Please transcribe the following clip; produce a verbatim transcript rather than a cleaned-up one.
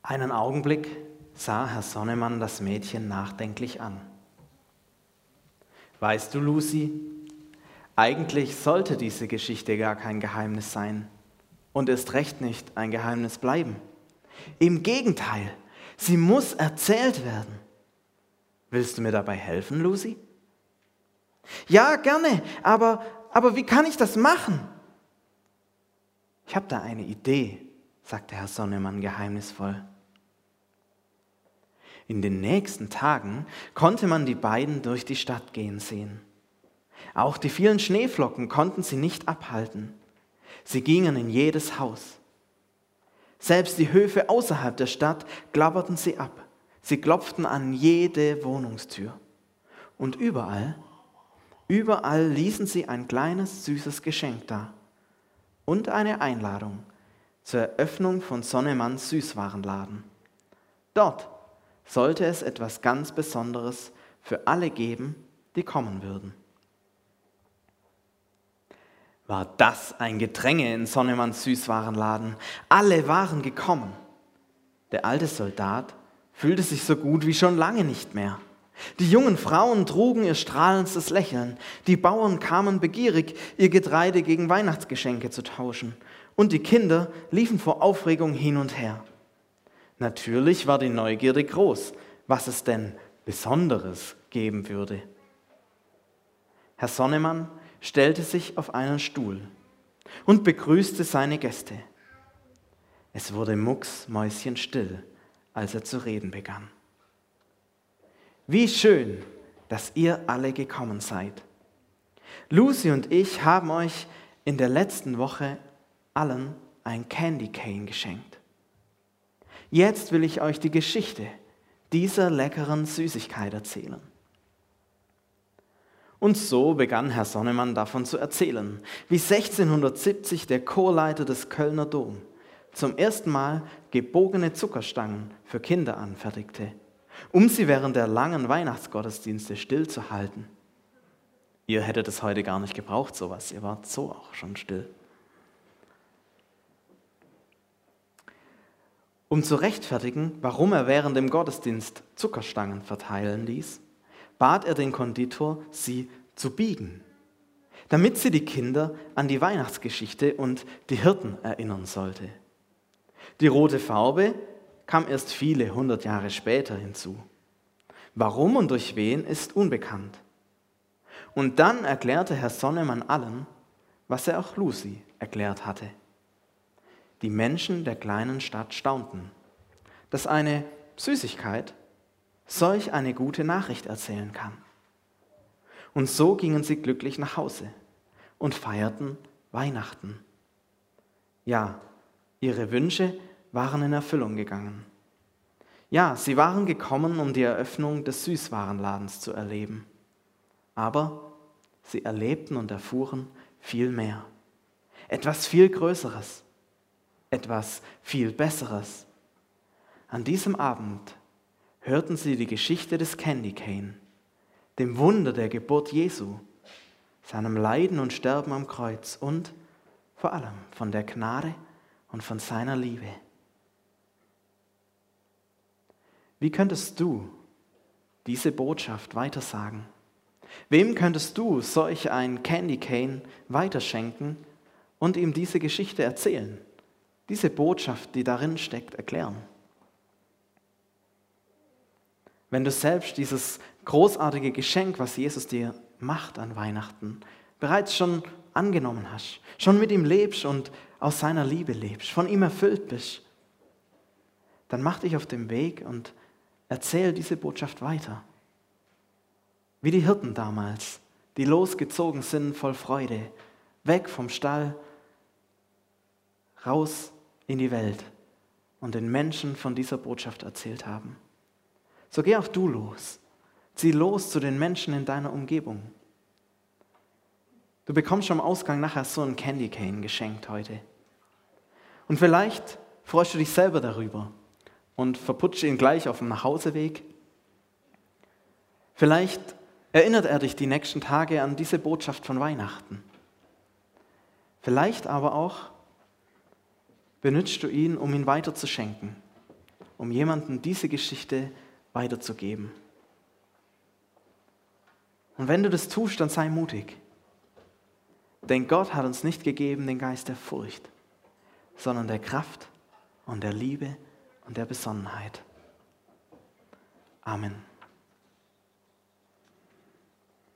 Einen Augenblick sah Herr Sonnemann das Mädchen nachdenklich an. Weißt du, Lucy, eigentlich sollte diese Geschichte gar kein Geheimnis sein und erst recht nicht ein Geheimnis bleiben. Im Gegenteil, sie muss erzählt werden. Willst du mir dabei helfen, Lucy? Ja, gerne, aber, aber wie kann ich das machen? Ich habe da eine Idee, sagte Herr Sonnemann geheimnisvoll. In den nächsten Tagen konnte man die beiden durch die Stadt gehen sehen. Auch die vielen Schneeflocken konnten sie nicht abhalten. Sie gingen in jedes Haus. Selbst die Höfe außerhalb der Stadt klapperten sie ab. Sie klopften an jede Wohnungstür. Und überall, überall ließen sie ein kleines, süßes Geschenk da und eine Einladung zur Eröffnung von Sonnemanns Süßwarenladen. Dort sollte es etwas ganz Besonderes für alle geben, die kommen würden. War das ein Gedränge in Sonnemanns Süßwarenladen? Alle waren gekommen. Der alte Soldat fühlte sich so gut wie schon lange nicht mehr. Die jungen Frauen trugen ihr strahlendstes Lächeln. Die Bauern kamen begierig, ihr Getreide gegen Weihnachtsgeschenke zu tauschen. Und die Kinder liefen vor Aufregung hin und her. Natürlich war die Neugierde groß, was es denn Besonderes geben würde. Herr Sonnemann stellte sich auf einen Stuhl und begrüßte seine Gäste. Es wurde mucksmäuschenstill, als er zu reden begann. Wie schön, dass ihr alle gekommen seid. Lucy und ich haben euch in der letzten Woche allen ein Candy Cane geschenkt. Jetzt will ich euch die Geschichte dieser leckeren Süßigkeit erzählen. Und so begann Herr Sonnemann davon zu erzählen, wie sechzehnhundertsiebzig der Chorleiter des Kölner Dom zum ersten Mal gebogene Zuckerstangen für Kinder anfertigte, um sie während der langen Weihnachtsgottesdienste stillzuhalten. Ihr hättet es heute gar nicht gebraucht, sowas, ihr wart so auch schon still. Um zu rechtfertigen, warum er während dem Gottesdienst Zuckerstangen verteilen ließ, bat er den Konditor, sie zu biegen, damit sie die Kinder an die Weihnachtsgeschichte und die Hirten erinnern sollte. Die rote Farbe kam erst viele hundert Jahre später hinzu. Warum und durch wen ist unbekannt. Und dann erklärte Herr Sonnemann allen, was er auch Lucy erklärt hatte. Die Menschen der kleinen Stadt staunten, dass eine Süßigkeit solch eine gute Nachricht erzählen kann. Und so gingen sie glücklich nach Hause und feierten Weihnachten. Ja, ihre Wünsche waren in Erfüllung gegangen. Ja, sie waren gekommen, um die Eröffnung des Süßwarenladens zu erleben. Aber sie erlebten und erfuhren viel mehr. Etwas viel Größeres. Etwas viel Besseres. An diesem Abend hörten sie die Geschichte des Candy Cane, dem Wunder der Geburt Jesu, seinem Leiden und Sterben am Kreuz und vor allem von der Gnade und von seiner Liebe. Wie könntest du diese Botschaft weitersagen? Wem könntest du solch ein Candy Cane weiterschenken und ihm diese Geschichte erzählen? Diese Botschaft, die darin steckt, erklären. Wenn du selbst dieses großartige Geschenk, was Jesus dir macht an Weihnachten, bereits schon angenommen hast, schon mit ihm lebst und aus seiner Liebe lebst, von ihm erfüllt bist, dann mach dich auf den Weg und erzähl diese Botschaft weiter. Wie die Hirten damals, die losgezogen sind voll Freude, weg vom Stall, raus in die Welt und den Menschen von dieser Botschaft erzählt haben. So geh auch du los. Zieh los zu den Menschen in deiner Umgebung. Du bekommst schon am Ausgang nachher so einen Candy Cane geschenkt heute. Und vielleicht freust du dich selber darüber und verputzt ihn gleich auf dem Nachhauseweg. Vielleicht erinnert er dich die nächsten Tage an diese Botschaft von Weihnachten. Vielleicht aber auch benutzt du ihn, um ihn weiterzuschenken, um jemandem diese Geschichte weiterzugeben. Und wenn du das tust, dann sei mutig. Denn Gott hat uns nicht gegeben den Geist der Furcht, sondern der Kraft und der Liebe und der Besonnenheit. Amen.